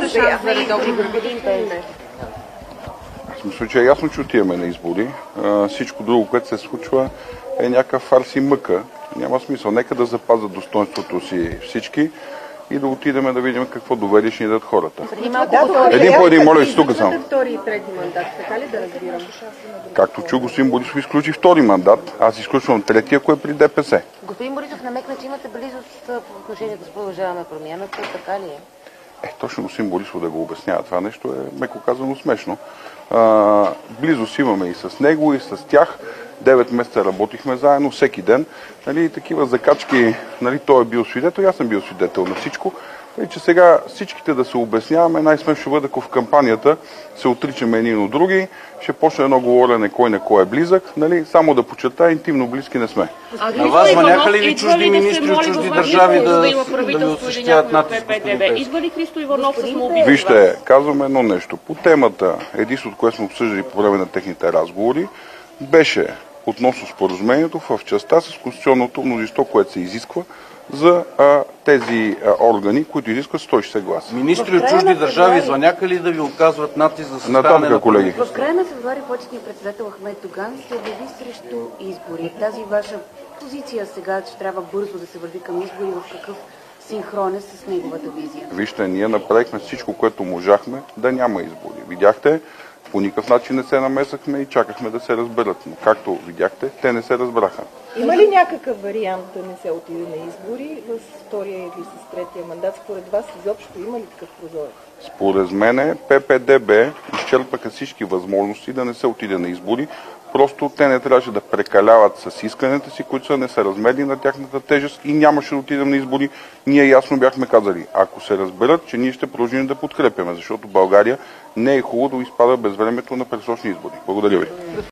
шанс за редовни господин. Аз мисля, че е ясно, че отиваме на избори. Всичко друго, което се случва, е някакъв фарс и мъка. Няма смисъл. Нека да запазят достоинството си всички и да отидем да видим какво доверие ще ни дадат хората. Един по един, моля ви, тук само. Втори и трети мандат, така ли да разбирам? Както чу, господин Борисов изключи втори мандат, аз изключвам третия, ако е при ДПС. Господин Борисов намекна, че имате близост по отношението с Продължаваме промяната, така ли е? Точно господин Борисов да го обяснява това нещо е, меко казано, смешно. Близост имаме и с него, и с тях. 9 месеца работихме заедно, всеки ден. Нали, такива закачки, нали, той е бил свидетел, аз съм бил свидетел на всичко. И че сега всичките да се обясняваме, най-смешно ще бъде, ако в кампанията се отричаме едни от други, ще почне едно говорене кой на кой е близък, нали, само да подчертая, интимно близки не сме. На вас маняха ли ви чужди министри от чужди държави да ви осъществяват натиск? Идва ли Христо Иванов с молби? Вижте, казвам едно нещо. По темата, единството, което сме обсъждали по време на техните разговори, беше относно споразумението в частта с конституционното мнозинство, което се изисква за тези органи, които изискват 160 гласа. Министри от чужди държави звъняха ли да ви оказват натиск за съставяне на колеги. В края на февруари почетният председател Ахмед Доган се обяви срещу избори. Тази ваша позиция сега, че трябва бързо да се върви към избори, в какъв синхрон е с неговата визия? Вижте, ние направихме всичко, което можахме да няма избори. Видяхте, по никакъв начин не се намесахме и чакахме да се разберат. Но както видяхте, те не се разбраха. Има ли някакъв вариант да не се отиде на избори в втория или с третия мандат? Според вас изобщо има ли такъв прозорец? Според мене ППДБ изчерпаха всички възможности да не се отиде на избори. Просто те не трябваше да прекаляват с исканията си, които са несъразмерни на тяхната тежест и нямаше да отидем на избори. Ние ясно бяхме казали, ако се разберат, че ние ще продължим да подкрепяме, защото България не е хубаво да изпада без времето на предсрочни избори. Благодаря ви.